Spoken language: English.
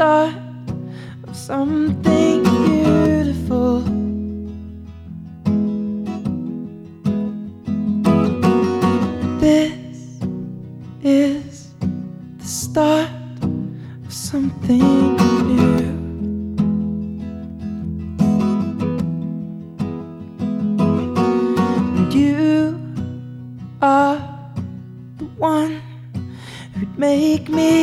start of something beautiful. This is the start of something new. And you are the one who'd make me